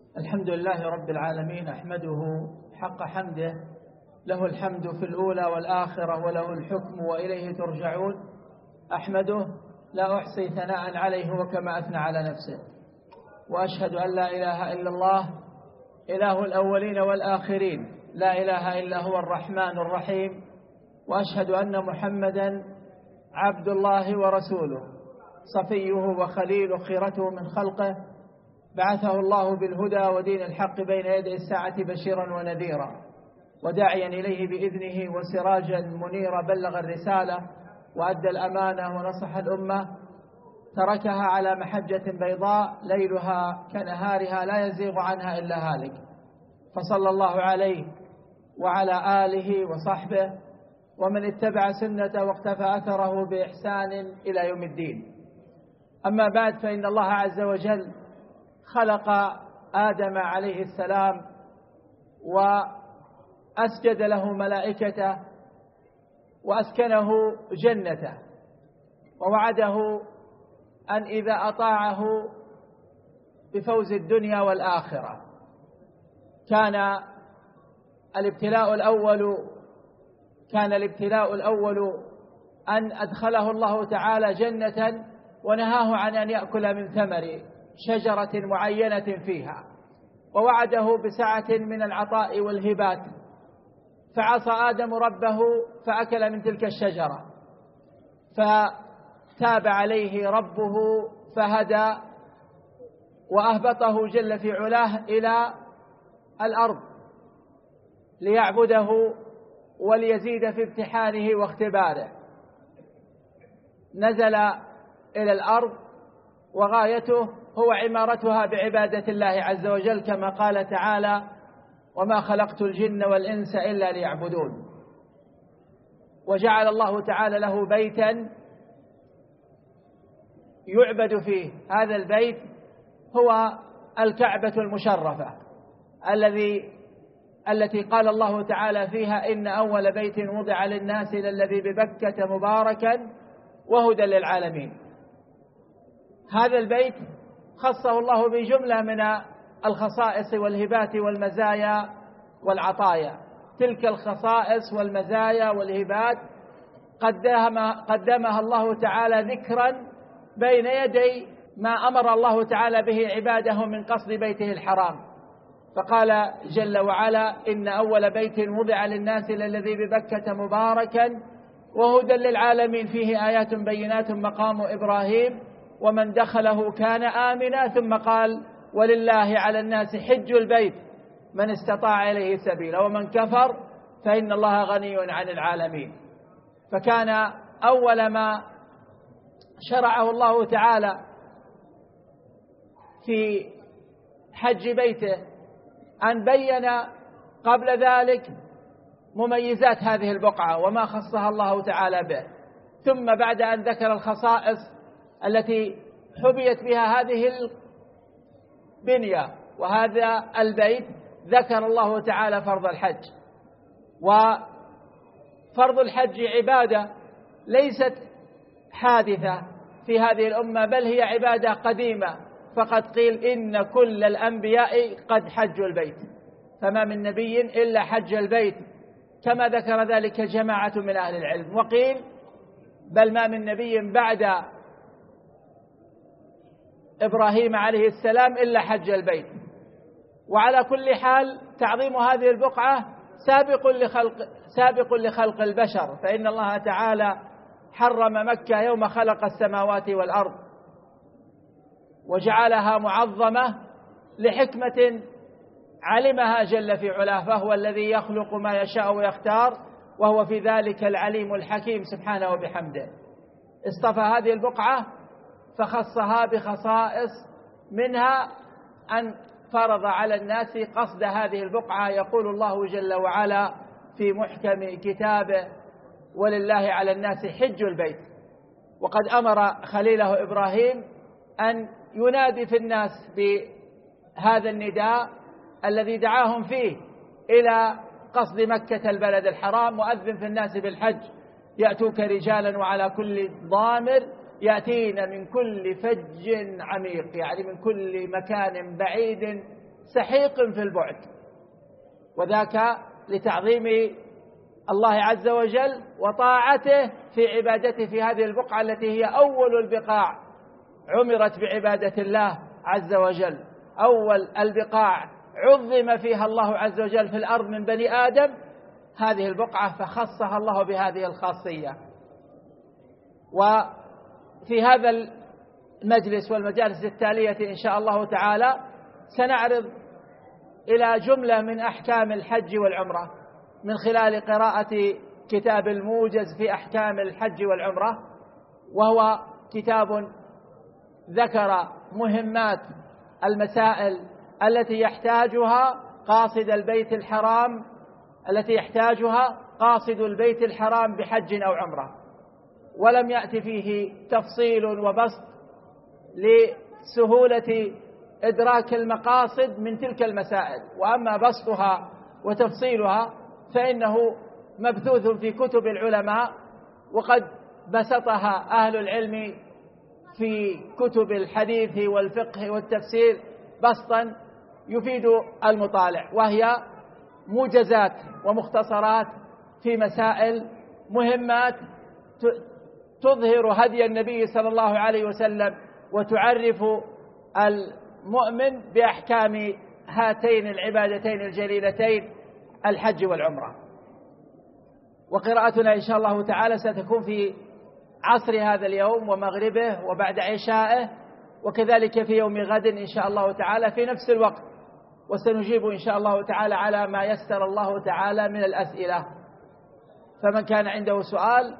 الحمد لله رب العالمين، أحمده حق حمده، له الحمد في الأولى والآخرة، وله الحكم وإليه ترجعون. أحمده لا أحصي ثناء عليه وكما أثنى على نفسه، وأشهد أن لا إله إلا الله إله الأولين والآخرين، لا إله إلا هو الرحمن الرحيم. وأشهد أن محمدا عبد الله ورسوله، صفيه وخليله، خيرته من خلقه، بعثه الله بالهدى ودين الحق بين يدي الساعة بشيرا ونذيرا، وداعيا إليه بإذنه وسراجا منيرا، بلغ الرسالة وأدى الأمانة ونصح الأمة، تركها على محجة بيضاء ليلها كنهارها لا يزيغ عنها إلا هالك، فصلى الله عليه وعلى آله وصحبه ومن اتبع سنته واقتفى أثره بإحسان إلى يوم الدين. أما بعد، فإن الله عز وجل خلق آدم عليه السلام وأسجد له ملائكته وأسكنه جنته، ووعده أن إذا أطاعه بفوز الدنيا والآخرة. كان الابتلاء الأول أن أدخله الله تعالى جنة ونهاه عن أن يأكل من ثمر شجرة معينة فيها، ووعده بسعة من العطاء والهبات، فعصى آدم ربه فأكل من تلك الشجرة، فتاب عليه ربه فهدى وأهبطه جل في علاه إلى الأرض ليعبده وليزيد في امتحانه واختباره. نزل إلى الأرض وغايته هو عمارتها بعبادة الله عز وجل، كما قال تعالى: وما خلقت الجن والإنس إلا ليعبدون. وجعل الله تعالى له بيتا يعبد فيه. هذا البيت هو الكعبة المشرفة التي قال الله تعالى فيها: إن أول بيت وضع للناس للذي ببكة مباركا وهدى للعالمين. هذا البيت خصه الله بجملة من الخصائص والهبات والمزايا والعطايا. تلك الخصائص والمزايا والهبات قدمها الله تعالى ذكرا بين يدي ما أمر الله تعالى به عباده من قصد بيته الحرام، فقال جل وعلا: إن أول بيت وضع للناس للذي ببكة مباركا وهدى للعالمين فيه آيات بينات مقام إبراهيم ومن دخله كان آمنا. ثم قال: ولله على الناس حج البيت من استطاع إليه سبيلا ومن كفر فإن الله غني عن العالمين. فكان أول ما شرعه الله تعالى في حج بيته أن بين قبل ذلك مميزات هذه البقعة وما خصها الله تعالى به، ثم بعد أن ذكر الخصائص التي حبيت بها هذه البنية وهذا البيت، ذكر الله تعالى فرض الحج. وفرض الحج عبادة ليست حادثة في هذه الأمة، بل هي عبادة قديمة، فقد قيل إن كل الأنبياء قد حجوا البيت، فما من نبي إلا حج البيت، كما ذكر ذلك جماعة من أهل العلم. وقيل بل ما من نبي بعد إبراهيم عليه السلام إلا حج البيت. وعلى كل حال تعظيم هذه البقعة سابق لخلق البشر، فإن الله تعالى حرم مكة يوم خلق السماوات والأرض وجعلها معظمة لحكمة علمها جل في علاه، فهو الذي يخلق ما يشاء ويختار، وهو في ذلك العليم الحكيم سبحانه وبحمده. اصطفى هذه البقعة فخصها بخصائص، منها أن فرض على الناس قصد هذه البقعة. يقول الله جل وعلا في محكم كتابه: ولله على الناس حج البيت. وقد أمر خليله إبراهيم أن ينادي في الناس بهذا النداء الذي دعاهم فيه إلى قصد مكة البلد الحرام: وأذن في الناس بالحج يأتوك رجالا وعلى كل ضامر يأتين من كل فج عميق، يعني من كل مكان بعيد سحيق في البعد، وذاك لتعظيم الله عز وجل وطاعته في عبادته في هذه البقعة التي هي أول البقاع عمرت بعبادة الله عز وجل، أول البقاع عظم فيها الله عز وجل في الأرض من بني آدم هذه البقعة، فخصها الله بهذه الخاصية. وفي هذا المجلس والمجالس التالية إن شاء الله تعالى سنعرض إلى جملة من أحكام الحج والعمرة من خلال قراءة كتاب الموجز في أحكام الحج والعمرة، وهو كتاب ذكر مهمات المسائل التي يحتاجها قاصد البيت الحرام بحج أو عمرة، ولم يأتي فيه تفصيل وبسط لسهولة إدراك المقاصد من تلك المسائل، وأما بسطها وتفصيلها فإنه مبثوث في كتب العلماء، وقد بسطها أهل العلم في كتب الحديث والفقه والتفسير بسطا يفيد المطالع، وهي موجزات ومختصرات في مسائل مهمات تظهر هدي النبي صلى الله عليه وسلم وتعرف المؤمن بأحكام هاتين العبادتين الجليلتين الحج والعمرة. وقراءتنا إن شاء الله تعالى ستكون في عصر هذا اليوم ومغربه وبعد عشائه، وكذلك في يوم غد إن شاء الله تعالى في نفس الوقت، وسنجيب إن شاء الله تعالى على ما يسر الله تعالى من الأسئلة، فمن كان عنده سؤال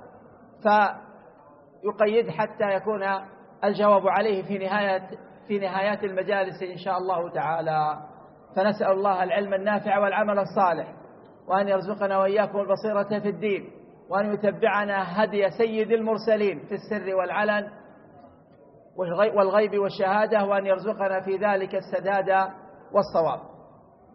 فيقيد حتى يكون الجواب عليه في نهايات المجالس إن شاء الله تعالى. فنسأل الله العلم النافع والعمل الصالح، وأن يرزقنا وإياكم البصيرة في الدين، وأن يتبعنا هدي سيد المرسلين في السر والعلن والغيب والشهادة، وأن يرزقنا في ذلك السداد والصواب.